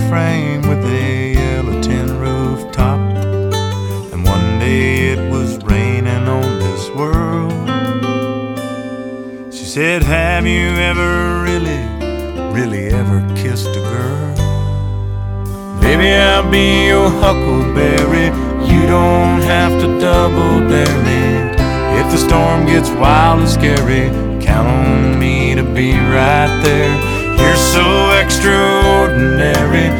frame with a yellow tin rooftop. And one day it was raining on this world. She said, have you ever really ever kissed a girl? Baby, I'll be your huckleberry. You don't have to double dare me. If the storm gets wild and scary, count on me to be right there. You're so extraordinary.